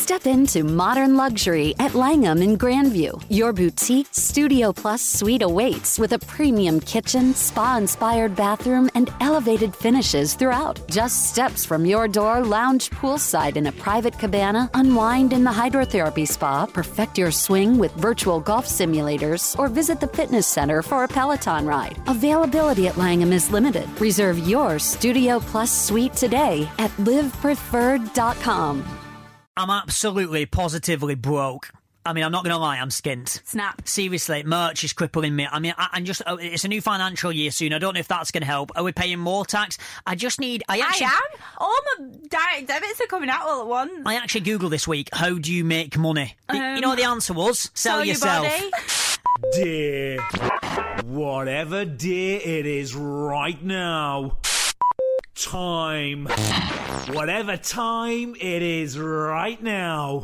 Step into modern luxury at Langham in Grandview. Your boutique Studio Plus suite awaits with a premium kitchen, spa-inspired bathroom, and elevated finishes throughout. Just steps from your door, lounge poolside in a private cabana, unwind in the hydrotherapy spa, perfect your swing with virtual golf simulators, or visit the fitness center for a Peloton ride. Availability at Langham is limited. Reserve your Studio Plus suite today at livepreferred.com. I'm absolutely, positively broke. I mean, I'm not going to lie, I'm skint. Snap. Seriously, merch is crippling me. I mean, it's a new financial year soon. I don't know if that's going to help. Are we paying more tax? I am. All my direct debits are coming out all at once. I actually Googled this week, how do you make money? You know what the answer was? Sell yourself. Your body. Dear. Whatever day it is right now. Time. Whatever time it is right now.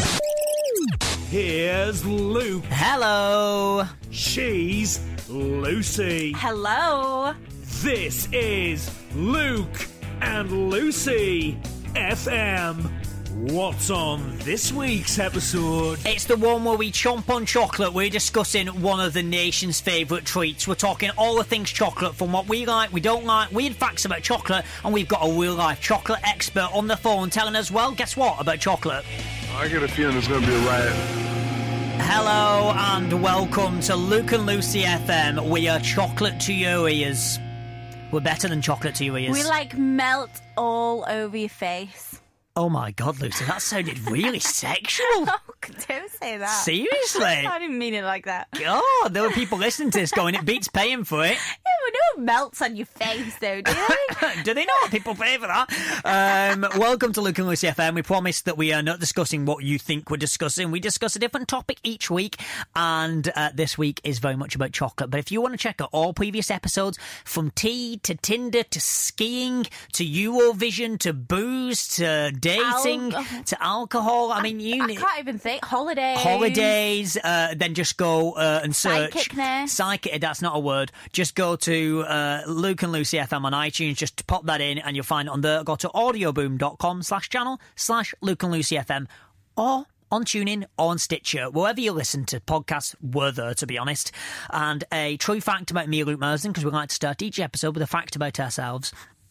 Here's Luke. Hello. She's Lucy. Hello. This is Luke and Lucy FM. What's on this week's episode? It's the one where we chomp on chocolate. We're discussing one of the nation's favourite treats. We're talking all the things chocolate, from what we like, we don't like, weird facts about chocolate, and we've got a real-life chocolate expert on the phone telling us, well, guess what about chocolate? I get a feeling there's going to be a riot. Hello and welcome to Luke and Lucy FM. We are chocolate to your ears. We're better than chocolate to your ears. We melt all over your face. Oh my God, Lucy, that sounded really sexual. Oh, don't say that. Seriously? I didn't mean it like that. God, there were people listening to this going, it beats paying for it. Yeah, but no one melts on your face, though, do they? Do they not? People pay for that. Welcome to Luke and Lucy FM. We promise that we are not discussing what you think we're discussing. We discuss a different topic each week, and this week is very much about chocolate. But if you want to check out all previous episodes, from tea to Tinder to skiing to Eurovision to booze to dating to alcohol, I mean, I can't even think. Holidays, then just go and search. Psychic, that's not a word. Just go to Luke and Lucy FM on iTunes, just pop that in and you'll find it on there. Go to audioboom.com/channel/Luke and Lucy FM, or on TuneIn or on Stitcher, wherever you listen to podcasts, we're there, to be honest. And a true fact about me, Luke Mersden, because we like to start each episode with a fact about ourselves,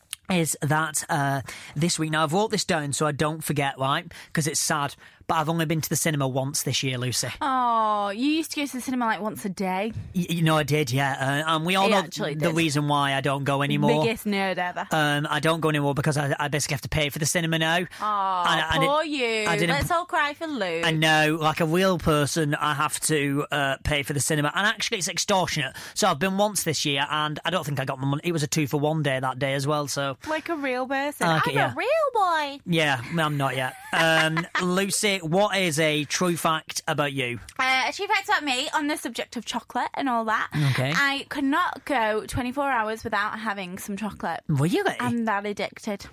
is that this week, now I've wrote this down so I don't forget, right, because it's sad, but I've only been to the cinema once this year, Lucy. Oh, you used to go to the cinema once a day? You know I did, yeah. And we all know the reason why I don't go anymore. Biggest nerd ever. I don't go anymore because I basically have to pay for the cinema now. Oh, poor you. Let's all cry for Luke. I know, like a real person, I have to pay for the cinema. And actually, it's extortionate. So I've been once this year, and I don't think I got my money. It was a 2-for-1 day that day as well, so... Like a real person. I'm a real boy. Yeah, I'm not yet. Lucy, what is a true fact about you? A true fact about me on the subject of chocolate and all that. Okay. I could not go 24 hours without having some chocolate. Really? I'm that addicted.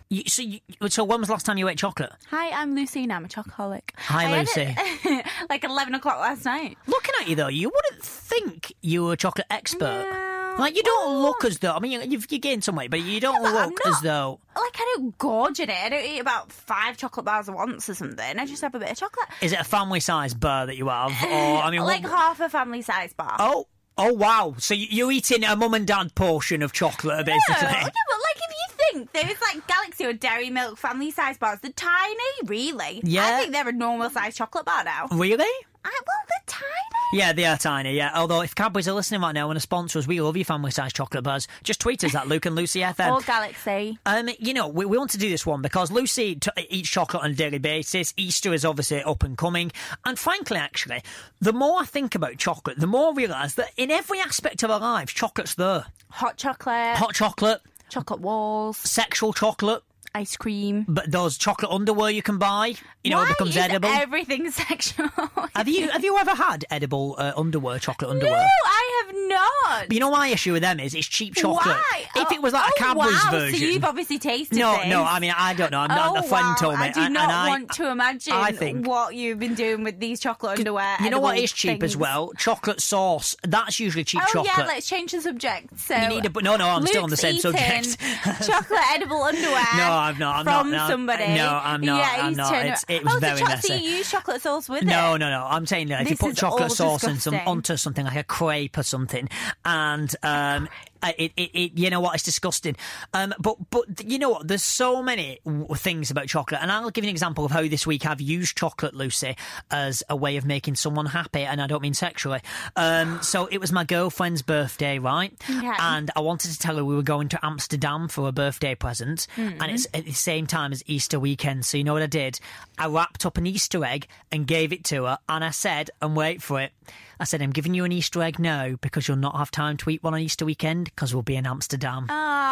So when was the last time you ate chocolate? Hi, I'm Lucy and I'm a chocoholic. Hi, Lucy. Like 11 o'clock last night. Looking at you, though, you wouldn't think you were a chocolate expert. No. Like, you don't look as though... I mean, you gained some weight, but you don't look as though... Like, I don't gorge in it. I don't eat about 5 chocolate bars at once or something. I just have a bit of chocolate. Is it a family-size bar that you have? Or, I mean, like half a family-size bar. Oh, wow. So you're eating a mum and dad portion of chocolate, basically? Yeah, but like, if you think there's like Galaxy or Dairy Milk family-size bars, they're tiny, really. Yeah. I think they're a normal-size chocolate bar now. Really? Well, they're tiny. Yeah, they are tiny, yeah. Although, if Cadbury's are listening right now and a sponsor us, we love your family-sized chocolate bars. Just tweet us at Luke and Lucy FM. Or Galaxy. You know, we want to do this one because Lucy eats chocolate on a daily basis. Easter is obviously up and coming. And frankly, actually, the more I think about chocolate, the more I realise that in every aspect of our lives, chocolate's there. Hot chocolate. Chocolate walls. Sexual chocolate. Ice cream. But those chocolate underwear you can buy, it becomes edible. Everything sexual? Have you ever had edible underwear, chocolate underwear? No, I have not. But you know my issue with them is it's cheap chocolate. Why? If it was like a Cadbury's version. So you've obviously tasted No, this. I mean, I don't know. I'm not, a friend told me. I do not want to I imagine think, what you've been doing with these chocolate underwear. You know what edible is cheap things. as well? Chocolate sauce. That's usually cheap chocolate. Oh yeah, let's change the subject. So You need no, I'm still on the same Luke's subject. eaten chocolate edible underwear. No, I'm not. From somebody. No, I'm not. Yeah, I'm not. It was very messy. So you use chocolate sauce with it? No. I'm saying that if you This put is chocolate all sauce disgusting. onto something like a crepe or something, and it you know what, it's disgusting. But you know what? There's so many things about chocolate, and I'll give you an example of how this week I've used chocolate, Lucy, as a way of making someone happy, and I don't mean sexually. So it was my girlfriend's birthday, right? Okay. And I wanted to tell her we were going to Amsterdam for a birthday present, and it's at the same time as Easter weekend. So you know what I did? I wrapped up an Easter egg and gave it to her, and I said, and wait for it, I said, I'm giving you an Easter egg now because you'll not have time to eat one on Easter weekend because we'll be in Amsterdam.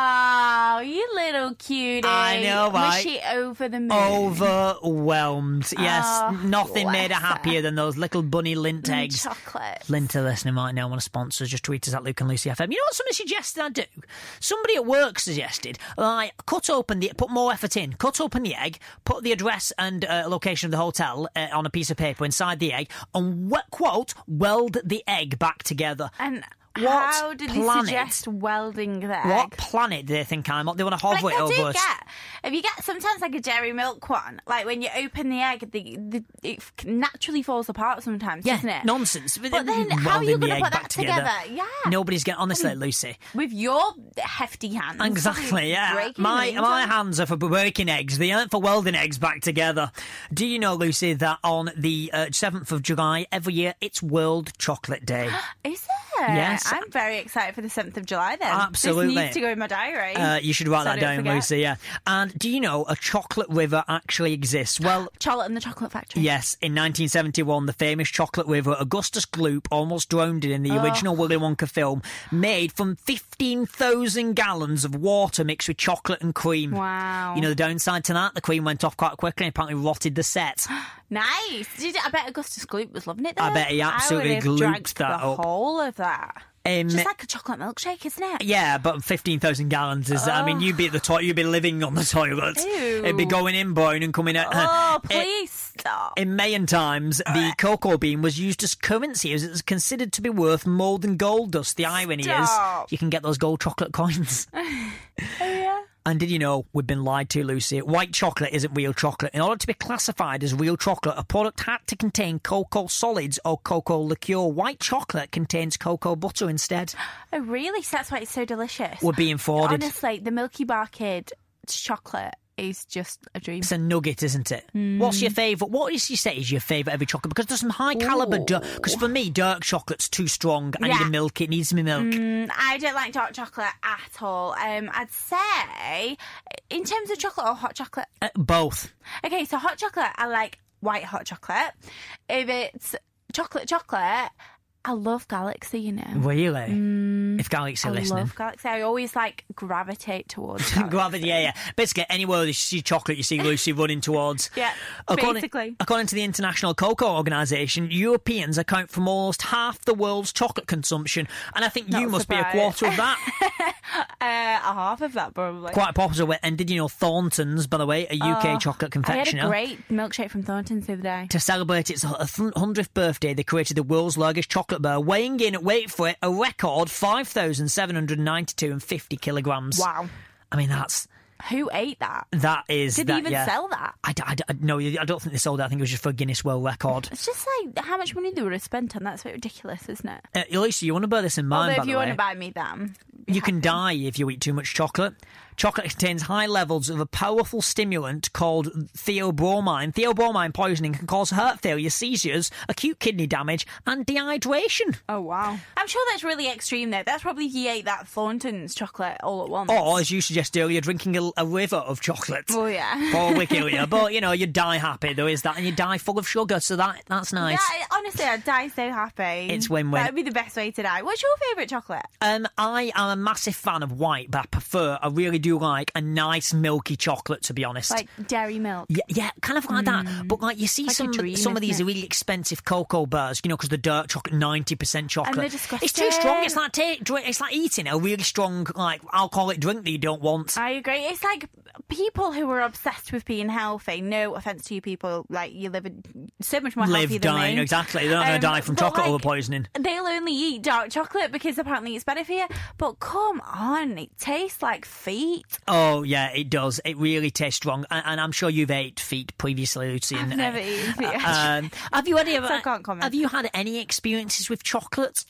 Oh, you little cutie. I know, right? Was she over the moon? Overwhelmed. Yes, nothing made her bless her. happier than those little bunny lint eggs. Chocolate. Lint are listening right now, want to sponsor us, just tweet us at Luke and Lucy FM. You know what somebody suggested I do? Somebody at work suggested, like, put more effort in, cut open the egg, put the address and location of the hotel on a piece of paper inside the egg, and quote, weld the egg back together. And What how did planet? they suggest welding the egg? What planet do they think I'm on? They want to hover Like it I over do us. get, if you get sometimes like a dairy milk one, like when you open the egg, it naturally falls apart sometimes, Yeah, doesn't it? nonsense. But then how are you Welding the going to egg put back that together? Yeah. Nobody's getting, honestly, Lucy. With your hefty hands. Exactly, yeah. Breaking My them. hands are for breaking eggs. They aren't for welding eggs back together. Do you know, Lucy, that on the 7th of July every year, it's World Chocolate Day? Is it? Yes. I'm very excited for the 7th of July then. Absolutely. This needs to go in my diary. You should write So that I don't down, forget. Lucy, yeah. And do you know a chocolate river actually exists? Well, Charlotte and the Chocolate Factory. yes, in 1971, the famous chocolate river Augustus Gloop almost drowned it in the original Willy Wonka film, made from 15,000 gallons of water mixed with chocolate and cream. Wow. You know the downside to that? The cream went off quite quickly and apparently rotted the set. Nice. I bet Augustus Gloop was loving it though. I bet he absolutely I would have glooped dragged that the up. whole of that. Just like a chocolate milkshake, isn't it? Yeah, but 15,000 gallons is, I mean, you'd be at the toilet, you'd be living on the toilet. Ew. It'd be going in brown and coming out. Oh, please stop. In Mayan times, the cocoa bean was used as currency as it was considered to be worth more than gold dust. The irony Stop. is you can get those gold chocolate coins. Oh, yeah. And did you know we've been lied to, Lucy? White chocolate isn't real chocolate. In order to be classified as real chocolate, a product had to contain cocoa solids or cocoa liqueur. White chocolate contains cocoa butter instead. Oh, really? So that's why it's so delicious. We're being frauded. Honestly, the Milky Bar Kid chocolate is just a dream. It's a nugget, isn't it? What's your favourite? What is you say is your favourite every chocolate? Because there's some high calibre because for me, dark chocolate's too strong. I need Yeah. a milk. It needs me milk. I don't like dark chocolate at all. I'd say, in terms of chocolate or hot chocolate. Both. Okay, so hot chocolate, I like white hot chocolate. If it's chocolate, I love Galaxy, you know. Really? If Galaxy I listening. love Galaxy. I always gravitate towards Galaxy. Gravity, yeah. Basically, anywhere you see chocolate, you see Lucy running towards. Yeah, basically. According to the International Cocoa Organisation, Europeans account for almost half the world's chocolate consumption, and I think you Not must be a surprised. quarter of that. A half of that, probably. Quite popular. And did you know Thornton's, by the way, a UK chocolate I had confectioner? a great milkshake from Thornton's the other day. To celebrate its 100th birthday, they created the world's largest chocolate bar, weighing in, wait for it, a record 5,792.50 kilograms. Wow. I mean, that's... Who ate that? That is... Did that, they even yeah. sell that? No, I don't think they sold it. I think it was just for a Guinness World Record. It's just like how much money they would have spent on that. It's a bit ridiculous, isn't it? Elisa, you want to bear this in mind, Although by if the you way. want to buy me them, You can die if you eat too much chocolate. Chocolate contains high levels of a powerful stimulant called theobromine. Theobromine poisoning can cause heart failure, seizures, acute kidney damage, and dehydration. Oh, wow. I'm sure that's really extreme, though. That's probably if you ate that Thornton's chocolate all at once. Or, as you suggested earlier, drinking a river of chocolate. Oh, yeah. Probably kill you. But, you know, you die happy, though, is that? And you die full of sugar, so that's nice. Yeah, honestly, I'd die so happy. It's win-win. That would be the best way to die. What's your favourite chocolate? I am a massive fan of white, but I really do do like a nice milky chocolate, to be honest. Like dairy milk. Yeah, kind of like that. But like you see Like a dream, some of these isn't it? really expensive cocoa bars, because the dark chocolate, 90% chocolate. they're disgusting. It's too strong. It's like eating a really strong like alcoholic drink that you don't want. I agree. It's like people who are obsessed with being healthy. No offense to you people, like you live so much more healthy than dying, me. exactly. They're not going to die from but, chocolate like, over poisoning. They'll only eat dark chocolate because apparently it's better for you. But come on, it tastes like feet. Oh yeah, it does. It really tastes strong, and I'm sure you've ate feet previously, Lucy. I've never eaten feet. Have you I can't comment. Have you had any experiences with chocolate?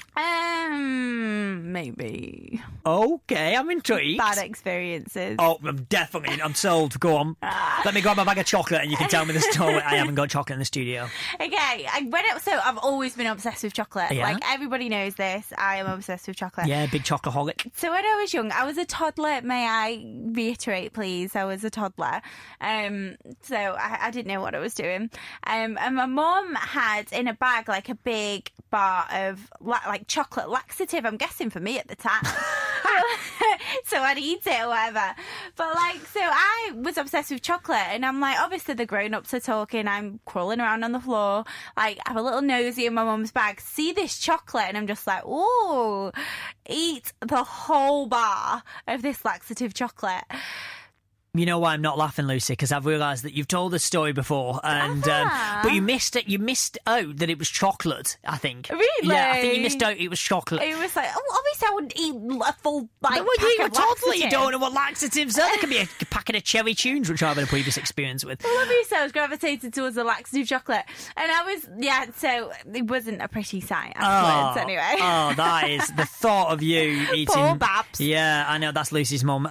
Maybe Okay, I'm intrigued. bad experiences. Oh, I'm sold. Go on. Let me grab my bag of chocolate and you can tell me the story. I haven't got chocolate in the studio. Okay, I've always been obsessed with chocolate. Yeah? Like everybody knows this. I am obsessed with chocolate. Yeah, big chocoholic. So when I was young, I was a toddler. May I reiterate, please? I was a toddler. So I didn't know what I was doing. And my mum had in a bag like a big bar of like chocolate laxative. I'm guessing for me at the time. So I'd eat it or whatever. But so I was obsessed with chocolate, and I'm like, obviously the grown-ups are talking. I'm crawling around on the floor, like have a little nosy in my mum's bag, see this chocolate, and I'm just like, ooh, eat the whole bar of this laxative chocolate. You know why I'm not laughing, Lucy? Because I've realised that you've told this story before, and but you missed it. You missed out that it was chocolate. I think. Really? Yeah, I think you missed out. It was chocolate. It was like, obviously I wouldn't eat a full Well, pack you're a of toddler. laxative. You don't know what laxatives are. There could be a packet of cherry tunes, which I've had a previous experience with. Well, obviously I was gravitated towards the laxative chocolate, and I was so it wasn't a pretty sight afterwards. Anyway. Oh, that is the thought of you eating. Poor Babs. Yeah, I know, that's Lucy's mum.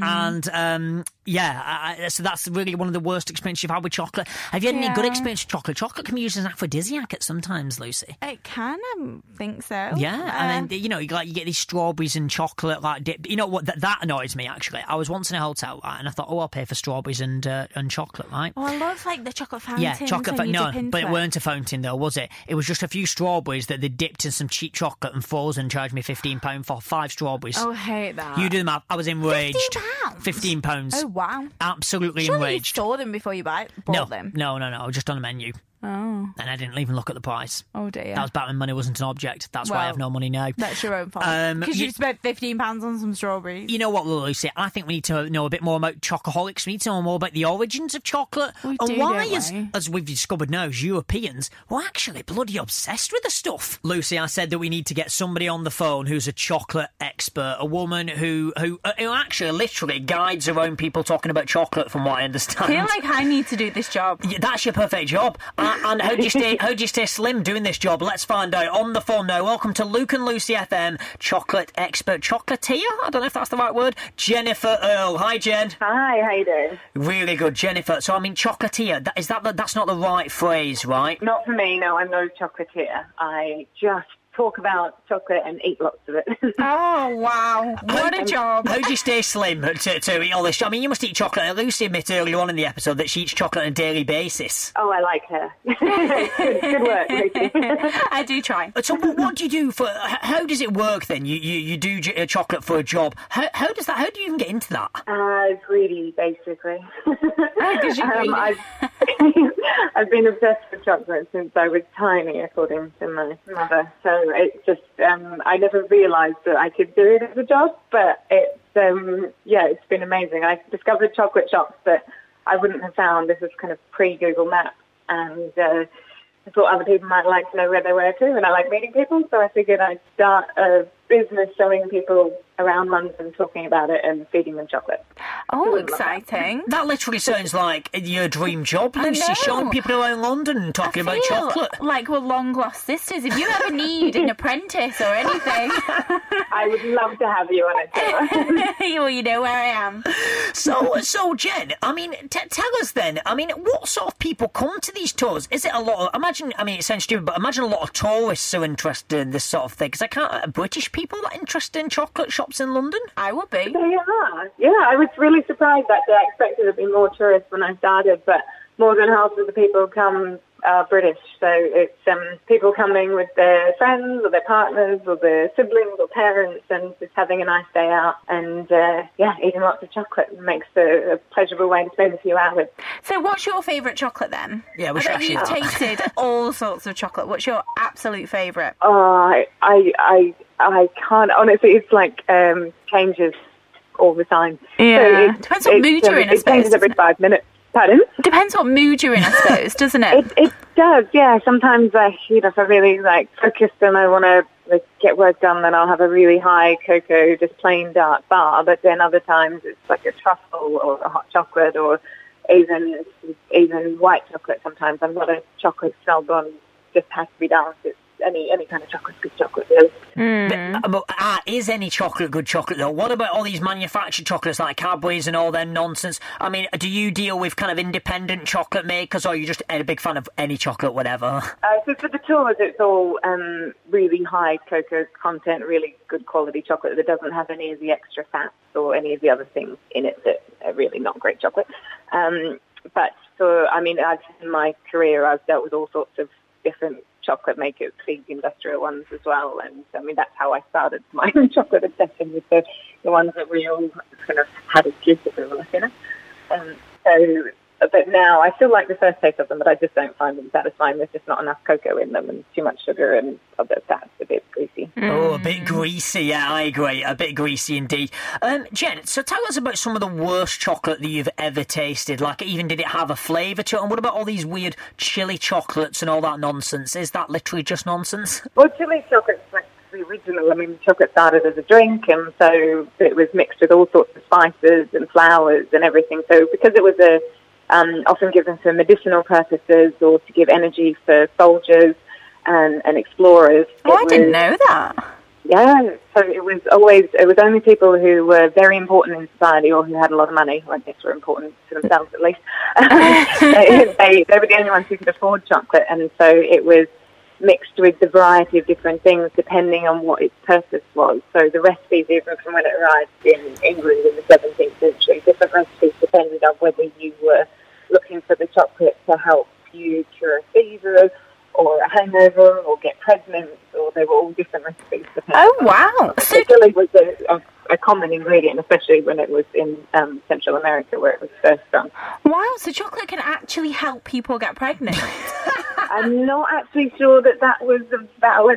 So that's really one of the worst experiences you've had with chocolate. Have you had any good experience with chocolate? Chocolate can be used as an aphrodisiac at sometimes, Lucy. It can, I think so. Yeah, and then you get these strawberries and chocolate like dip. You know what? That annoys me actually. I was once in a hotel, right, and I thought, I'll pay for strawberries and chocolate, right? Oh, I love the chocolate fountain. Yeah, chocolate fountain. No, but it weren't a fountain though, was it? It was just a few strawberries that they dipped in some cheap chocolate and frozen. Charged me £15 for 5 strawberries. Oh, I hate that. You do the math. I was enraged. £15? £15. Oh, wow. Absolutely Surely enraged. You saw them before you bought them. No. Just on a menu. Oh. And I didn't even look at the price. Oh dear. That was back when money wasn't an object. That's why I have no money now. That's your own fault. Because you spent £15 on some strawberries. You know what, Lucy? I think we need to know a bit more about chocoholics. We need to know more about the origins of chocolate. Why, as we've discovered now, as Europeans, we're actually bloody obsessed with the stuff. Lucy, I said that we need to get somebody on the phone who's a chocolate expert, a woman who actually literally guides around people talking about chocolate, from what I understand. I feel like I need to do this job. Yeah, that's your perfect job. And how do you stay slim doing this job? Let's find out on the phone now. Welcome to Luke and Lucy FM, chocolate expert, chocolatier? I don't know if that's the right word. Jennifer Earl. Hi, Jen. Hi, how you doing? Really good, Jennifer. So, chocolatier, that's not the right phrase, right? Not for me, no, I'm no chocolatier. I just talk about chocolate and eat lots of it. Oh, wow. What a job. How do you stay slim to eat all this? You must eat chocolate. Lucy admitted earlier on in the episode that she eats chocolate on a daily basis. Oh, I like her. good work, Lucy. I do try. So what do you do for... How does it work then? You do chocolate for a job. How do you even get into that? Greedy, basically. Because you're greedy. I've been obsessed with chocolate since I was tiny, according to my mother. So it's just, I never realised that I could do it as a job, but it's been amazing. I discovered chocolate shops that I wouldn't have found. This was kind of pre-Google Maps, and I thought other people might like to know where they were too, and I like meeting people, so I figured I'd start a business showing people around London, talking about it and feeding them chocolate. Oh, exciting. That literally sounds like your dream job, Lucy, showing people around London and talking about chocolate. Like we're long-lost sisters. If you ever need an apprentice or anything... I would love to have you on it too. Well, you know where I am. So Jen, tell us then, what sort of people come to these tours? Is it a lot of... it sounds stupid, but imagine a lot of tourists are interested in this sort of thing, because British people that interested in chocolate shops in London? I would be. Yeah, I was really surprised that I expected there'd be more tourists when I started, but more than half of the people come are British, so it's people coming with their friends or their partners or their siblings or parents and just having a nice day out and, eating lots of chocolate makes a pleasurable way to spend a few hours. So what's your favourite chocolate then? Yeah, we should I bet you've tasted all sorts of chocolate. What's your absolute favourite? Oh, I can't, honestly, it's like changes all the time. Yeah, so depends what mood you're in, I suppose. It changes every 5 minutes. Pardon? Depends what mood you're in, I suppose, doesn't it? It does, yeah. Sometimes, if I'm really focused and I want to get work done, then I'll have a really high cocoa, just plain dark bar. But then other times it's like a truffle or a hot chocolate or even white chocolate. Sometimes I'm not a chocolate snob on just has to be dark. It's any kind of chocolate, good chocolate, really. But is any chocolate good chocolate, though? What about all these manufactured chocolates like Cadbury's and all their nonsense? I mean, do you deal with kind of independent chocolate makers, or are you just a big fan of any chocolate, whatever? So for the tours, it's all really high cocoa content, really good quality chocolate that doesn't have any of the extra fats or any of the other things in it that are really not great chocolate. But in my career, I've dealt with all sorts of different chocolate makers, big industrial ones as well, and that's how I started my chocolate obsession, with the ones that we all kind of had as kids, if we were lucky enough. But now I still like the first taste of them, but I just don't find them satisfying. There's just not enough cocoa in them and too much sugar and other fats, a bit greasy. Oh, a bit greasy, yeah, I agree. A bit greasy indeed. Jen, so tell us about some of the worst chocolate that you've ever tasted. Like, even did it have a flavour to it? And what about all these weird chili chocolates and all that nonsense? Is that literally just nonsense? Well, chili chocolate's like the original. Chocolate started as a drink, and so it was mixed with all sorts of spices and flours and everything. So because it was often given for medicinal purposes or to give energy for soldiers and explorers. Oh, I didn't know that. Yeah, so it was only people who were very important in society or who had a lot of money, or I guess were important to themselves at least. they were the only ones who could afford chocolate, and so it was mixed with a variety of different things depending on what its purpose was. So the recipes, even from when it arrived in England in the 17th century, different recipes depended on whether you were looking for the chocolate to help you cure a fever or a hangover or get pregnant, or they were all different recipes. Oh, wow. So chili was a common ingredient, especially when it was in Central America where it was first from. Wow, so chocolate can actually help people get pregnant? I'm not actually sure that was valid.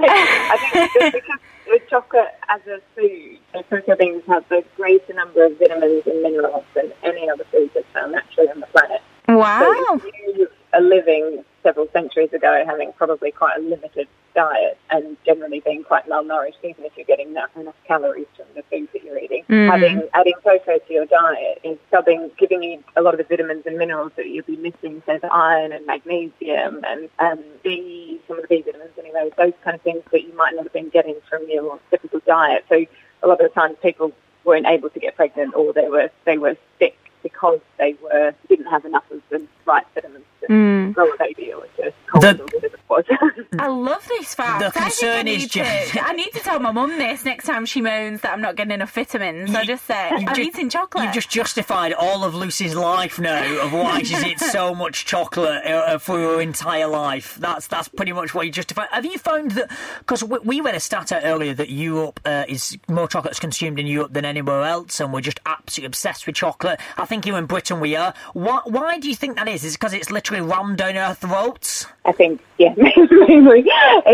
I think it's just because with chocolate as a food, cocoa beans have a greater number of vitamins and minerals than any other food that's found naturally on the planet. Wow. So if you are living several centuries ago having probably quite a limited diet and generally being quite malnourished, even if you're getting enough calories from the food that you're eating, adding cocoa to your diet is giving you a lot of the vitamins and minerals that you'll be missing, so the iron and magnesium and some of the B vitamins anyway, those kind of things that you might not have been getting from your typical diet. So a lot of the times people weren't able to get pregnant, or they were sick because they didn't have enough of the right vitamins to grow a baby or to hold or whatever it was. I love this fact. The concern is, I need to tell my mum this next time she moans that I'm not getting enough vitamins. I just say, I'm eating chocolate. You've just justified all of Lucy's life now of why she's eaten so much chocolate for her entire life. That's pretty much what you justified. Have you found that, because we read a stat out earlier that Europe is more chocolate's consumed in Europe than anywhere else, and we're just absolutely obsessed with chocolate. I think here in Britain we are. Why do you think that is? Is it because it's literally rammed down our throats? I think, yeah, mainly.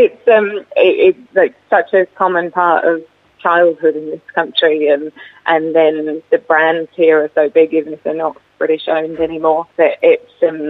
It's like such a common part of childhood in this country, and then the brands here are so big, even if they're not British owned anymore, that it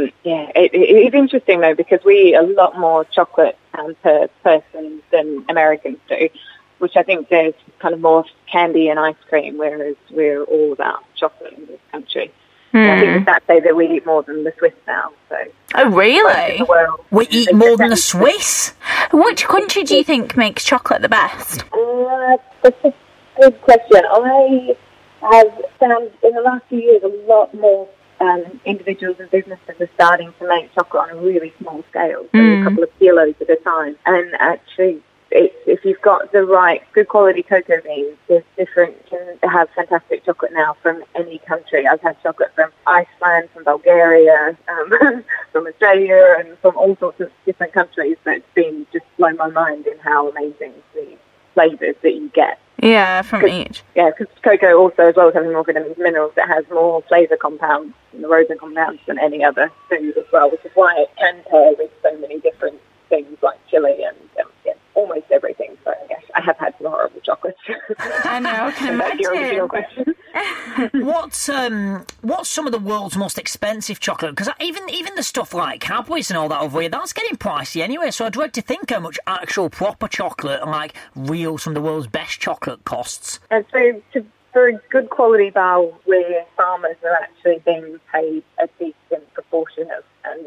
is interesting though, because we eat a lot more chocolate per person than Americans do, which I think there's kind of more candy and ice cream, whereas we're all about chocolate in this country. I think the stats say that we eat more than the Swiss now. So. Oh, really? We eat more than the Swiss? Which country do you think makes chocolate the best? That's a good question. I have found in the last few years a lot more individuals and businesses are starting to make chocolate on a really small scale, so a couple of kilos at a time. And actually, if you've got the right good quality cocoa beans, there's different. You can have fantastic chocolate now from any country. I've had chocolate from Iceland, from Bulgaria, from Australia, and from all sorts of different countries. But it's been just blown my mind in how amazing the flavours that you get. Yeah, from each. Yeah, because cocoa also, as well as having more vitamins and minerals, it has more flavour compounds and the rosin compounds than any other food as well, which is why it can pair with so many different things like chili and almost everything. So yes, I have had some horrible chocolates. I know, I can That's your original question. What's some of the world's most expensive chocolate? Because even the stuff like Cadbury's and all that over here, that's getting pricey anyway. So I dread to think how much actual proper chocolate and like real some of the world's best chocolate costs. And so for a good quality bar where farmers are actually being paid a decent proportion of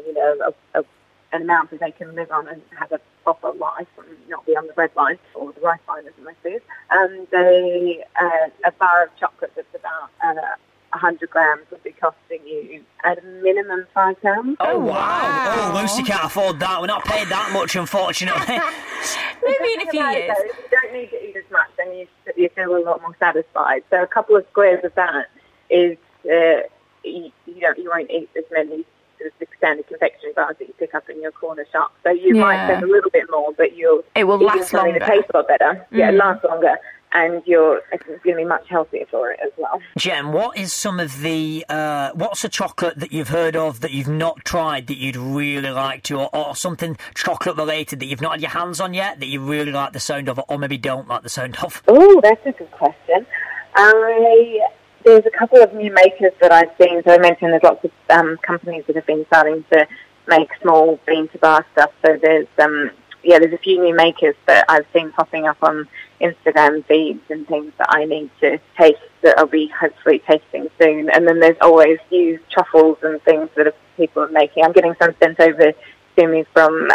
an amount that they can live on and have a proper life and not be on the bread line or the rice line as most is. And a bar of chocolate that's about 100 grams would be costing you at a minimum £5. Oh, wow. Oh, Lucy can't afford that. We're not paid that much, unfortunately. Maybe in a few years. If you don't need to eat as much, then you feel a lot more satisfied. So a couple of squares of that is, you won't eat as many sort of standard confectionery bars that you pick up in your corner shop. So you might spend a little bit more, but it will last longer. It tastes a lot better. Yeah, it lasts longer. And it's going to be much healthier for it as well. Jem, what is some of the what's a chocolate that you've heard of that you've not tried that you'd really like to, or something chocolate related that you've not had your hands on yet that you really like the sound of, or maybe don't like the sound of? Oh, that's a good question. There's a couple of new makers that I've seen. So I mentioned there's lots of companies that have been starting to make small bean-to-bar stuff. So there's a few new makers that I've seen popping up on Instagram feeds and things that I need to taste that I'll be hopefully tasting soon. And then there's always new truffles and things that people are making. I'm getting some sent over to me from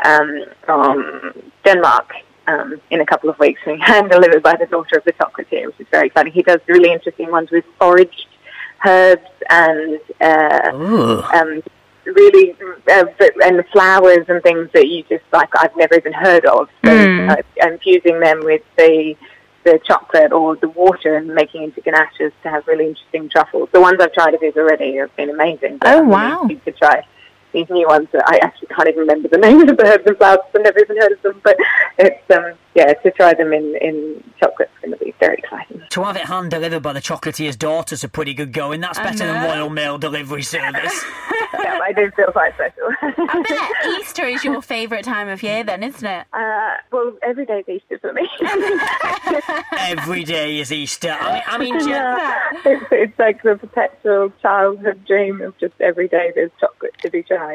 Denmark in a couple of weeks, and hand delivered by the daughter of the chocolatier, which is very exciting. He does really interesting ones with foraged herbs and really and the flowers and things that you just like I've never even heard of. So infusing them with the chocolate or the water and making into ganaches to have really interesting truffles. The ones I've tried of his already have been amazing. Oh wow! You could try these new ones that I actually can't even remember the names of the herbs and flowers. I've never even heard of them, but it's to try them in chocolate is going to be very exciting. To have it hand delivered by the chocolatier's daughter's a pretty good going. That's better than Royal Mail delivery service. Yeah, I do feel quite special. I bet Easter is your favourite time of year then, isn't it? Well, every day's Easter for me. Every day is Easter. I mean, it's like the perpetual childhood dream of just every day there's chocolate to be tried.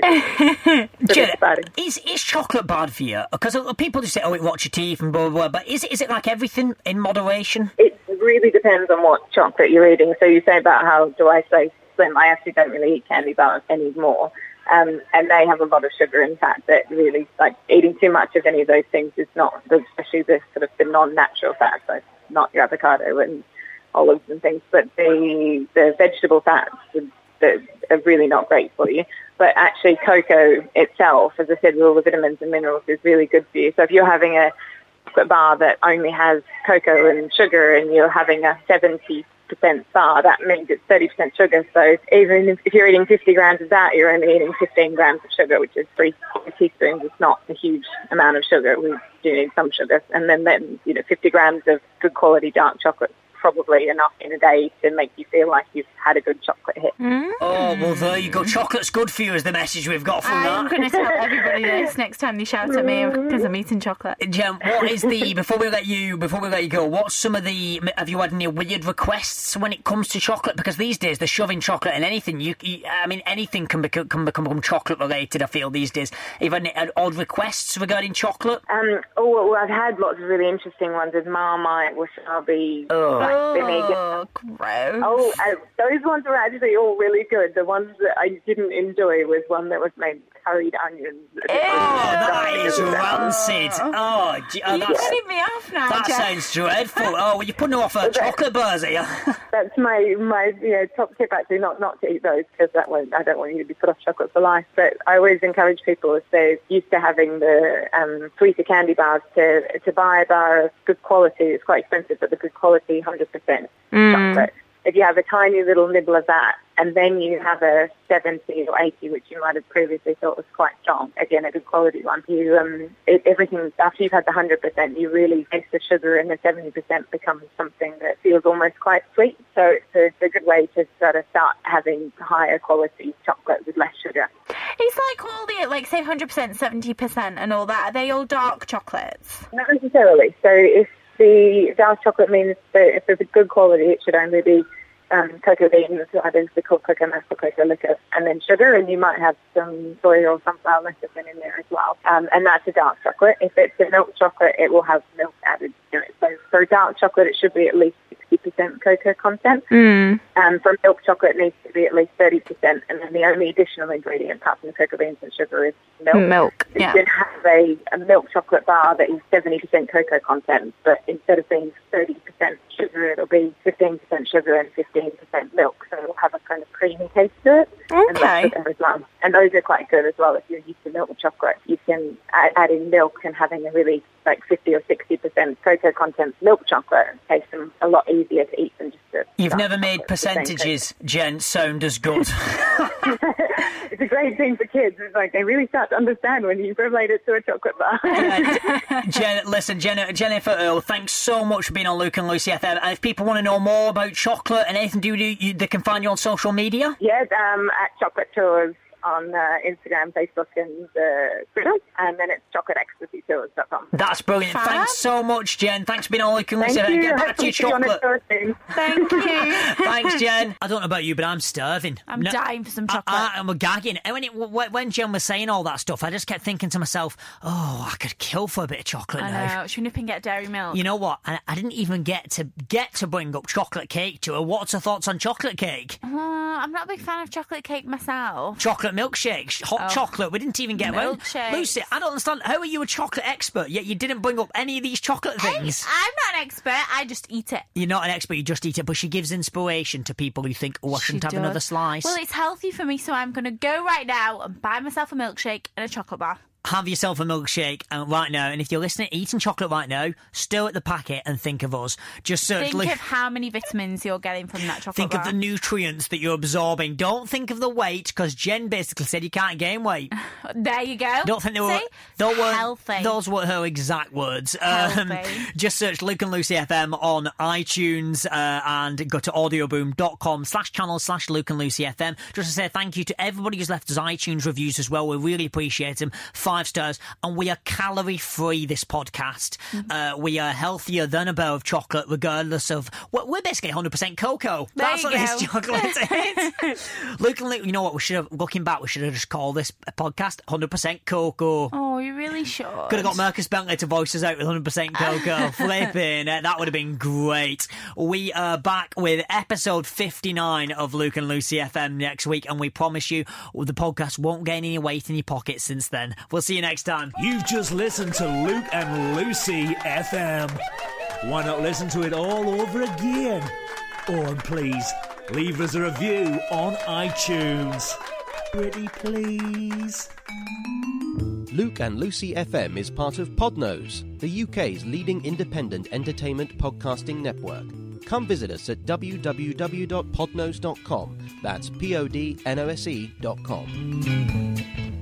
Is chocolate bad for you? Because people just say, oh, it rots your teeth and blah, blah, blah. But is it like everything in moderation? It really depends on what chocolate you're eating. So you say about how do I say slim? I actually don't really eat candy bars anymore. And they have a lot of sugar and fat that really, like, eating too much of any of those things is not, especially the sort of the non-natural fats, so not your avocado and olives and things, but the vegetable fats that are really not great for you. But actually cocoa itself, as I said, with all the vitamins and minerals, is really good for you. So if you're having a bar that only has cocoa and sugar and you're having a 70% bar, that means it's 30% sugar. So even if you're eating 50 grams of that, you're only eating 15 grams of sugar, which is 3 teaspoons. It's not a huge amount of sugar. We do need some sugar. And then 50 grams of good quality dark chocolate probably enough in a day to make you feel like you've had a good chocolate hit. Oh, well, there you go. Chocolate's good for you is the message we've got from that. I'm going to tell everybody this next time they shout at me because I'm eating chocolate. Jem, what is before we let you go, what's some of have you had any weird requests when it comes to chocolate? Because these days they're shoving chocolate in anything. Anything can become chocolate related, I feel, these days. Have you had odd requests regarding chocolate? I've had lots of really interesting ones with Marmite, wasabi, vinegar. Gross. Those ones were actually all really good. The ones that I didn't enjoy was one that was made with curried onions. That is rancid. You're getting me off now, That sounds dreadful. Oh, well, you're putting off chocolate bars here. That's my top tip, actually, not to eat those, because I don't want you to be put off chocolate for life. But I always encourage people, if they're used to having the sweeter candy bars, to buy a bar of good quality. It's quite expensive, but the good quality 100% chocolate. If you have a tiny little nibble of that, and then you have a 70 or 80, which you might have previously thought was quite strong, again, a good quality one, everything, after you've had the 100%, you really taste the sugar, and the 70% becomes something that feels almost quite sweet. So it's a good way to sort of start having higher quality chocolate with less sugar. It's like all the, say 100%, 70% and all that. Are they all dark chocolates? Not necessarily. So if the dark chocolate means that if it's a good quality, it should only be cocoa beans, either the cocoa mass or cocoa liquor, and then sugar, and you might have some soy or sunflower lecithin in there as well. And that's a dark chocolate. If it's a milk chocolate, it will have milk added to it. So for dark chocolate, it should be at least 60% cocoa content. For milk chocolate, it needs to be at least 30%, and then the only additional ingredient apart from the cocoa beans and sugar is milk. You can have a milk chocolate bar that is 70% cocoa content, but instead of being 30% sugar, it'll be 15% sugar and 15% milk, so it'll have a kind of creamy taste to it. And that's there as well. And those are quite good as well. If you're used to milk chocolate, you can add in milk, and having a really 50 or 60% cocoa content milk chocolate tastes them a lot easier to eat than just a... You've never made percentages, Jen, sound as good. It's a great thing for kids. It's like they really start to understand when you relate it to a chocolate bar. Jennifer Earl, thanks so much for being on Luke and Lucy FM. And if people want to know more about chocolate and anything they can find you on social media? Yeah, at Chocolate Tours on Instagram, Facebook, and Twitter, and then it's chocolateecstasytours.com. That's brilliant. Fab. Thanks so much, Jen. Thanks for being on Luke and Lucy FM. Get back to your chocolate. Thank you. Thanks, Jen. I don't know about you, but I'm starving. I'm dying for some chocolate. I'm gagging. And when Jen was saying all that stuff, I just kept thinking to myself, I could kill for a bit of chocolate now. I know. Should we nip and get dairy milk? You know what? I didn't even get to bring up chocolate cake to her. What's her thoughts on chocolate cake? I'm not a big fan of chocolate cake myself. Chocolate milkshakes, hot chocolate. We didn't even get around. Lucy, I don't understand. How are you a chocolate expert, yet you didn't bring up any of these chocolate things? I'm not an expert. I just eat it. You're not an expert. You just eat it. But she gives inspiration to people who think, I shouldn't have another slice. Well, it's healthy for me, so I'm going to go right now and buy myself a milkshake and a chocolate bar. Have yourself a milkshake right now, and if you're listening, eating chocolate right now, stir at the packet and think of us. Just search. Think of how many vitamins you're getting from that chocolate bar. Think of the nutrients that you're absorbing. Don't think of the weight, because Jen basically said you can't gain weight. There you go. Don't think healthy. Those were her exact words. Just search Luke and Lucy FM on iTunes and go to audioboom.com/channel/Luke and Lucy FM. Just to say thank you to everybody who's left us iTunes reviews as well. We really appreciate them. 5 stars, and we are calorie free, this podcast. We are healthier than a bar of chocolate, regardless of we're basically 100% cocoa. That's what this chocolate is. Luke and Luke, you know what, looking back, we should have just called this podcast 100% cocoa. Oh, you really should. Could have got Marcus Bentley to voice us out with 100% cocoa. Flipping that would have been great. We are back with episode 59 of Luke and Lucy FM next week, and we promise you the podcast won't gain any weight in your pocket since then. We'll see you next time. You've just listened to Luke and Lucy FM. Why not listen to it all over again? Or please, leave us a review on iTunes. Pretty please. Luke and Lucy FM is part of Podnose, the UK's leading independent entertainment podcasting network. Come visit us at www.podnose.com. That's podnose.com.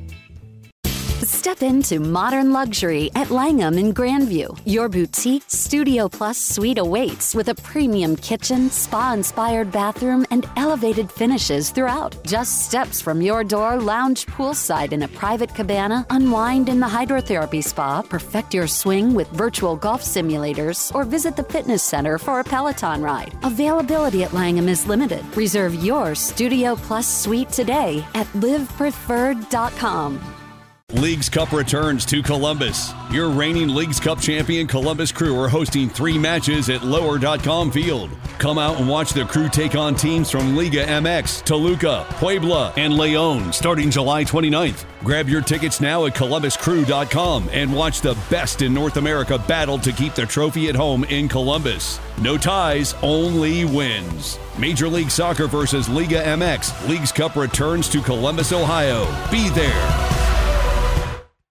Step into modern luxury at Langham in Grandview. Your boutique Studio Plus suite awaits with a premium kitchen, spa-inspired bathroom, and elevated finishes throughout. Just steps from your door, lounge poolside in a private cabana, unwind in the hydrotherapy spa, perfect your swing with virtual golf simulators, or visit the fitness center for a Peloton ride. Availability at Langham is limited. Reserve your Studio Plus suite today at livepreferred.com. Leagues Cup returns to Columbus. Your reigning Leagues Cup champion Columbus Crew are hosting 3 matches at Lower.com Field. Come out and watch the Crew take on teams from Liga MX, Toluca, Puebla, and León starting July 29th. Grab your tickets now at ColumbusCrew.com and watch the best in North America battle to keep the trophy at home in Columbus. No ties, only wins. Major League Soccer versus Liga MX. Leagues Cup returns to Columbus, Ohio. Be there.